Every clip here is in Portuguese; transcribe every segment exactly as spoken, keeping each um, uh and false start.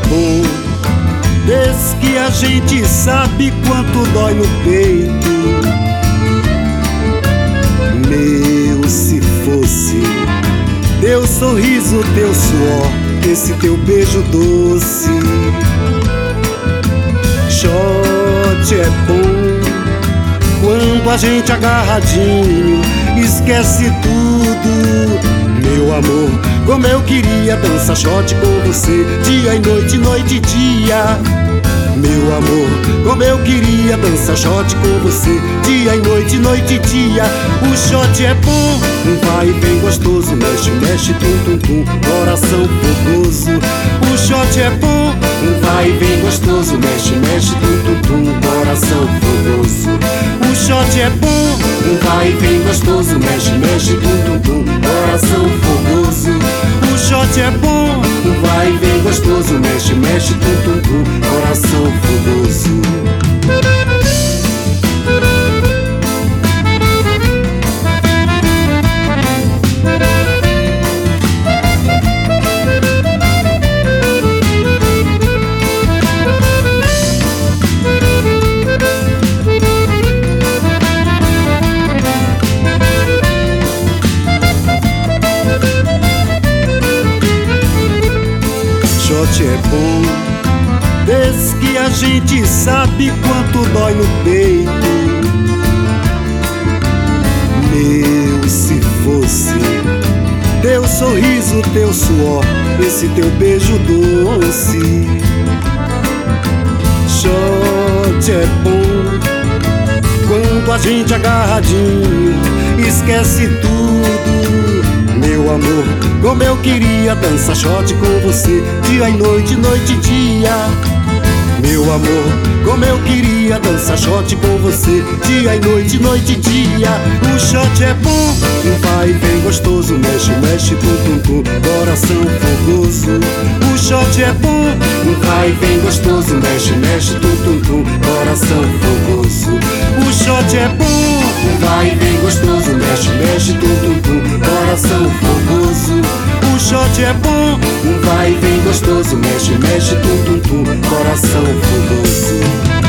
bom, desde que a gente sabe quanto dói no peito. Meu, se fosse teu sorriso, teu suor, esse teu beijo doce. Shot é bom quando a gente agarradinho esquece tudo. Meu amor, como eu queria dançar shot com você, dia e noite, noite e dia. Meu amor, como eu queria dançar shot com você, dia e noite, noite e dia. O shot é bom, vai e vem gostoso, mexe, mexe, tum, tum, tum, coração fogoso. O shot é bom, vai e vem gostoso, mexe, mexe, tum, tum, tum, coração fogoso. O shot é bom, vai e vem gostoso, mexe, mexe, tum, tum, tum, coração fogoso. O shot é bom, vai e vem gostoso, mexe, mexe, tum, tum, tum, coração fogoso. Shot é bom, desde que a gente sabe quanto dói no peito. Meu, se fosse teu sorriso, teu suor, esse teu beijo doce. Shot é bom quando a gente agarradinho esquece tudo. Meu amor, como eu queria dançar shot com você, dia e noite, noite e dia. Meu amor, como eu queria dançar shot com você, dia e noite, noite e dia. O shot é bom, vai e vem gostoso, mexe, mexe, tum, tum, tum, coração fogoso. O shot é bom, vai e vem gostoso, mexe, mexe, tum, tum, tum, coração fogoso. O shot é bom, vai e vem gostoso, mexe, mexe, tum, tum, tum, coração fogoso. O shot é bom, vai e vem gostoso, mexe, mexe, tum, tum, tum, coração fogoso.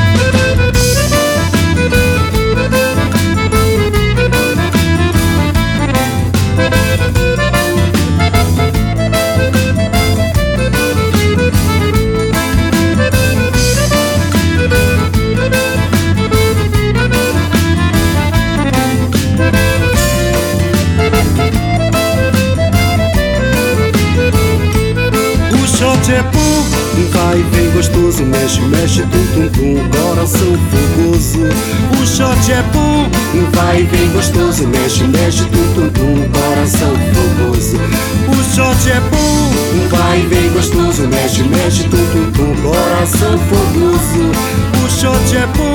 O shot é bom, vai e vem gostoso, mexe, mexe, tum, tum, tum, coração fogoso. O shot é bom, vai e vem gostoso, mexe, mexe, tum, tum, tum, coração fogoso. O shot é bom, vai e vem gostoso, mexe, mexe, tum, tum, tum, coração fogoso. O shot é bom,